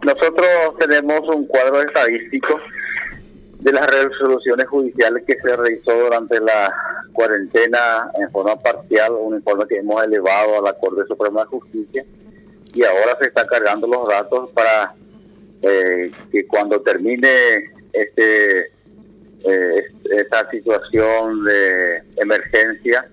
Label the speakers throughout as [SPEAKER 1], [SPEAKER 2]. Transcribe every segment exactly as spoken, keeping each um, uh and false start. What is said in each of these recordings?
[SPEAKER 1] Nosotros tenemos un cuadro estadístico de las resoluciones judiciales que se realizó durante la cuarentena en forma parcial, un informe que hemos elevado a la Corte Suprema de Justicia, y ahora se están cargando los datos para eh, que cuando termine este eh, esta situación de emergencia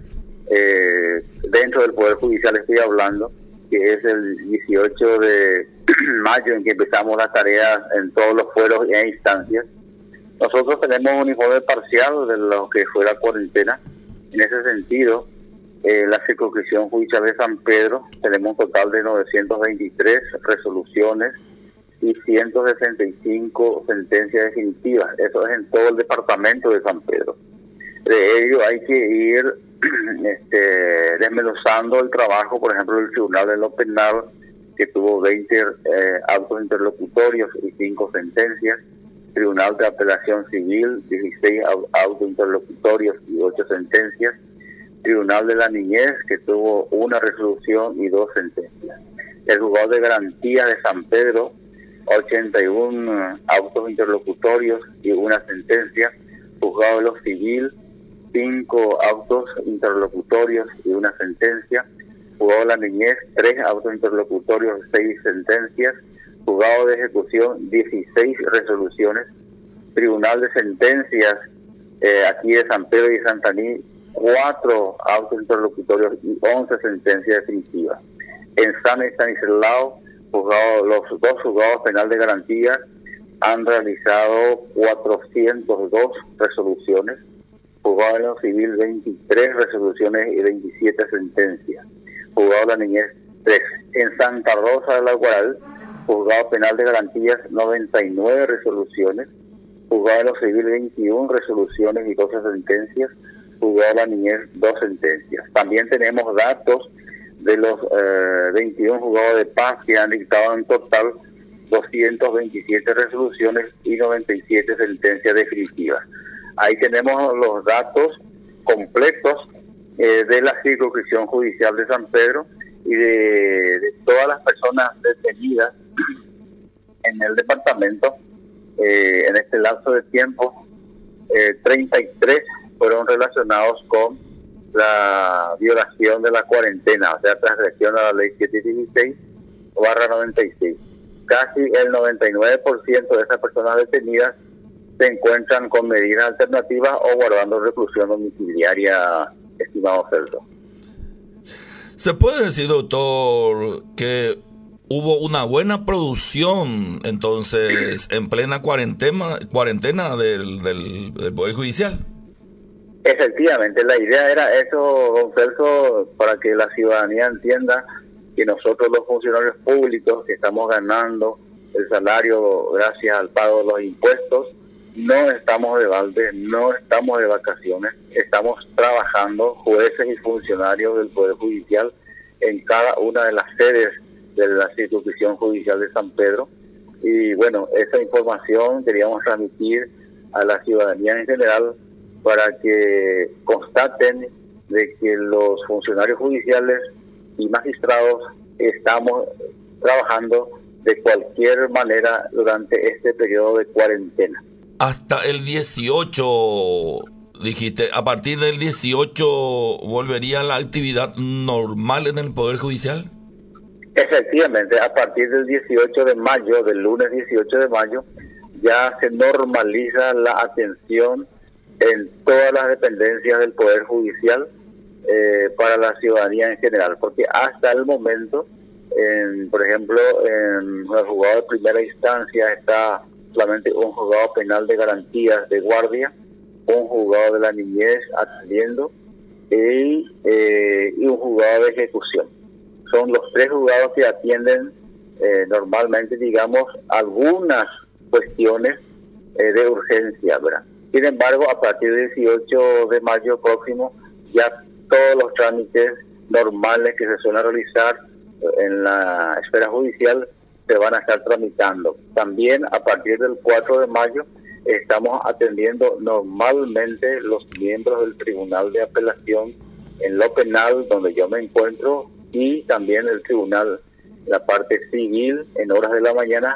[SPEAKER 1] eh, dentro del Poder Judicial, estoy hablando, que es el dieciocho de mayo en que empezamos las tareas en todos los fueros e instancias. Nosotros tenemos un informe parcial de lo que fue la cuarentena. En ese sentido, eh, la circunscripción judicial de San Pedro, tenemos un total de novecientas veintitrés resoluciones y ciento sesenta y cinco sentencias definitivas. Eso es en todo el departamento de San Pedro. De ello hay que ir este, desmenuzando el trabajo, por ejemplo, del Tribunal de lo Penal, que tuvo veinte eh, autos interlocutorios y cinco sentencias. Tribunal de Apelación Civil, dieciséis autos interlocutorios y ocho sentencias. Tribunal de la Niñez, que tuvo una resolución y dos sentencias. El Juzgado de Garantía de San Pedro, ochenta y uno autos interlocutorios y una sentencia. Juzgado de lo Civil, cinco autos interlocutorios y una sentencia. Juzgado de la Niñez, tres autos interlocutorios, seis sentencias. Juzgado de Ejecución, dieciséis resoluciones. Tribunal de Sentencias, eh, aquí de San Pedro y Santaní, cuatro autos interlocutorios y once sentencias definitivas. En San Estanislao, juzgado, los dos juzgados penal de garantía han realizado cuatrocientas dos resoluciones. Juzgado de lo Civil, veintitrés resoluciones y veintisiete sentencias. Juzgado de la Niñez, tres. En Santa Rosa de la Guaral, Juzgado Penal de Garantías, noventa y nueve resoluciones. Juzgado de lo Civil, veintiuna resoluciones y doce sentencias. Juzgado de la Niñez, dos sentencias. También tenemos datos de los eh, veintiún juzgados de paz que han dictado en total doscientas veintisiete resoluciones y noventa y siete sentencias definitivas. Ahí tenemos los datos completos eh, de la circunscripción judicial de San Pedro y de, de todas las personas detenidas en el departamento. Eh, en este lapso de tiempo, eh, treinta y tres fueron relacionados con la violación de la cuarentena, o sea, transgresión a la ley setecientos dieciséis barra noventa y seis. Casi el noventa y nueve por ciento de esas personas detenidas se encuentran con medidas alternativas o guardando reclusión domiciliaria, estimado Celso.
[SPEAKER 2] ¿Se puede decir, doctor, que hubo una buena producción entonces en plena cuarentena cuarentena del, del, del Poder Judicial?
[SPEAKER 1] Efectivamente, la idea era eso, don Celso, para que la ciudadanía entienda que nosotros los funcionarios públicos que estamos ganando el salario gracias al pago de los impuestos, no estamos de balde, no estamos de vacaciones, estamos trabajando, jueces y funcionarios del Poder Judicial, en cada una de las sedes de la circunscripción judicial de San Pedro. Y bueno, esa información queríamos transmitir a la ciudadanía en general para que constaten de que los funcionarios judiciales y magistrados estamos trabajando de cualquier manera durante este periodo de cuarentena.
[SPEAKER 2] Hasta el dieciocho, dijiste, a partir del dieciocho volvería la actividad normal en el Poder Judicial.
[SPEAKER 1] Efectivamente, a partir del dieciocho de mayo, del lunes dieciocho de mayo, ya se normaliza la atención en todas las dependencias del Poder Judicial eh, para la ciudadanía en general, porque hasta el momento, en, por ejemplo, en el juzgado de primera instancia está solamente un juzgado penal de garantías de guardia, un juzgado de la niñez atendiendo y, eh, y un juzgado de ejecución. Son los tres juzgados que atienden eh, normalmente, digamos, algunas cuestiones eh, de urgencia, ¿verdad? Sin embargo, a partir del dieciocho de mayo próximo, ya todos los trámites normales que se suelen realizar en la esfera judicial se van a estar tramitando. También a partir del cuatro de mayo estamos atendiendo normalmente los miembros del Tribunal de Apelación en lo penal, donde yo me encuentro, y también el tribunal, la parte civil, en horas de la mañana,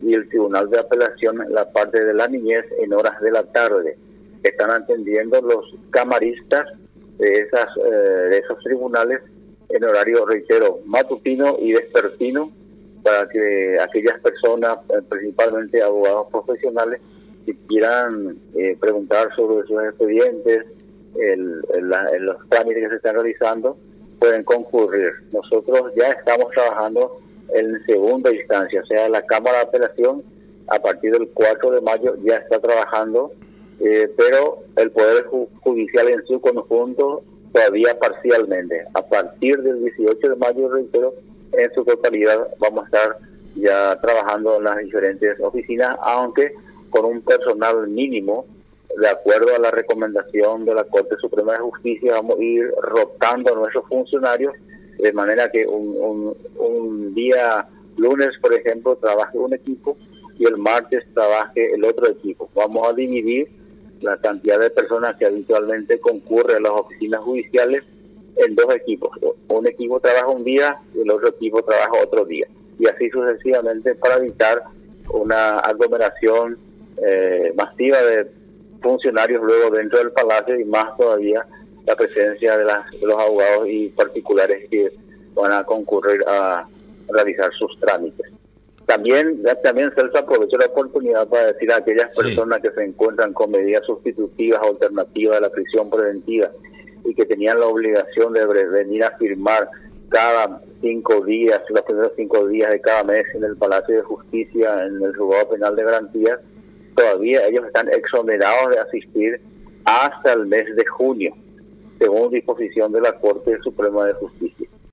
[SPEAKER 1] y el Tribunal de Apelación la parte de la niñez en horas de la tarde. Están atendiendo los camaristas de, esas, eh, de esos tribunales en horario, reitero, matutino y vespertino, para que aquellas personas, eh, principalmente abogados profesionales, que quieran eh, preguntar sobre sus expedientes, el, el, la, el, los trámites que se están realizando, pueden concurrir. Nosotros ya estamos trabajando en segunda instancia, o sea, la Cámara de Apelación a partir del cuatro de mayo ya está trabajando, eh, pero el Poder Judicial en su conjunto todavía parcialmente. A partir del dieciocho de mayo, reitero, en su totalidad vamos a estar ya trabajando en las diferentes oficinas, aunque con un personal mínimo, de acuerdo a la recomendación de la Corte Suprema de Justicia. Vamos a ir rotando a nuestros funcionarios, de manera que un, un, un día lunes, por ejemplo, trabaje un equipo y el martes trabaje el otro equipo. Vamos a dividir la cantidad de personas que habitualmente concurren a las oficinas judiciales en dos equipos. Un equipo trabaja un día y el otro equipo trabaja otro día. Y así sucesivamente, para evitar una aglomeración eh, masiva de funcionarios luego dentro del palacio, y más todavía la presencia de, las, de los abogados y particulares que van a concurrir a realizar sus trámites. También, también Celso, aprovecho la oportunidad para decir a aquellas personas sí. que se encuentran con medidas sustitutivas o alternativas a la prisión preventiva y que tenían la obligación de venir a firmar cada cinco días, los primeros cinco días de cada mes en el Palacio de Justicia, en el Juzgado Penal de Garantías, todavía ellos están exonerados de asistir hasta el mes de junio, según disposición de la Corte Suprema de Justicia.